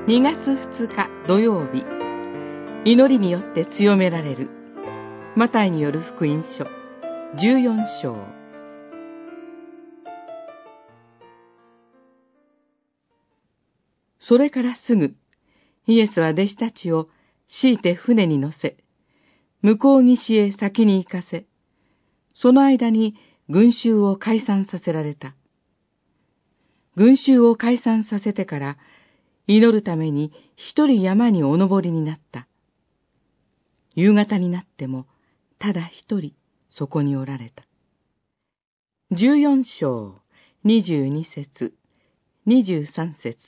2月2日土曜日、祈りによって強められる。マタイによる福音書14章。それからすぐ、イエスは弟子たちを強いて船に乗せ、向こう岸へ先に行かせ、その間に群衆を解散させられた。群衆を解散させてから、祈るために一人山にお登りになった。夕方になっても、ただ一人そこにおられた。14章22節23節。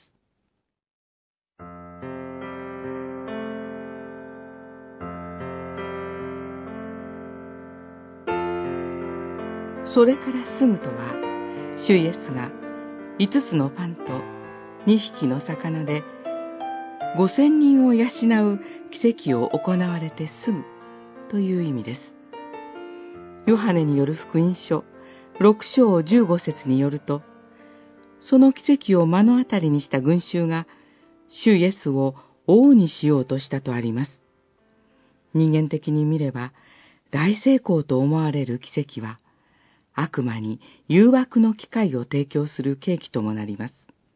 それからすぐとは、主イエスが5つのパンと2匹の魚で5000人を養う奇跡を行われてすぐという意味です。ヨハネによる福音書6章15節によると、その奇跡を目の当たりにした群衆が主イエスを王にしようとしたとあります。人間的に見れば大成功と思われる奇跡は、悪魔に誘惑の機会を提供する契機ともなります。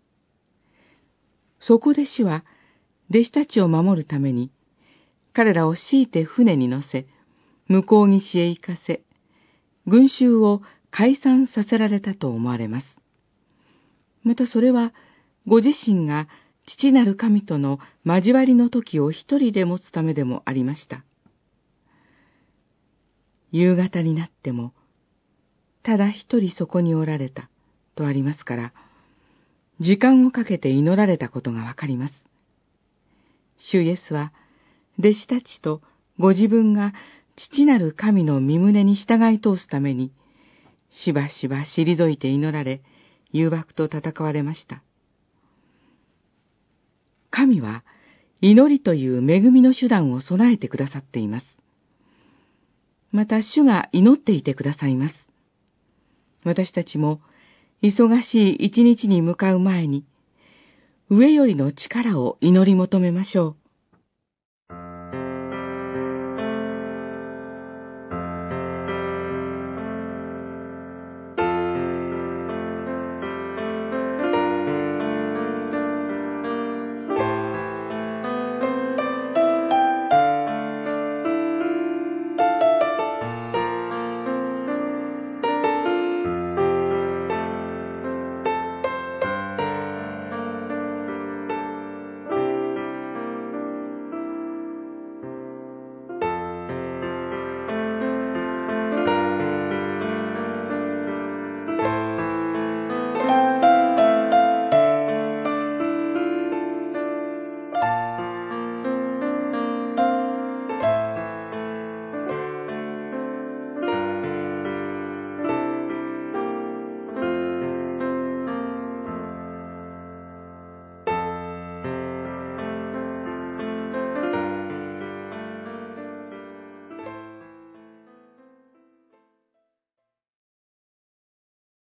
そこで主は弟子たちを守るために、彼らを強いて船に乗せ、向こう岸へ行かせ、群衆を解散させられたと思われます。またそれは、ご自身が父なる神との交わりの時を一人で持つためでもありました。夕方になっても、ただ一人そこにおられたとありますから、時間をかけて祈られたことがわかります。主イエスは、弟子たちとご自分が父なる神の御胸に従い通すために、しばしば退いて祈られ、誘惑と戦われました。神は、祈りという恵みの手段を備えてくださっています。また主が祈っていてくださいます。私たちも、忙しい一日に向かう前に、上よりの力を祈り求めましょう。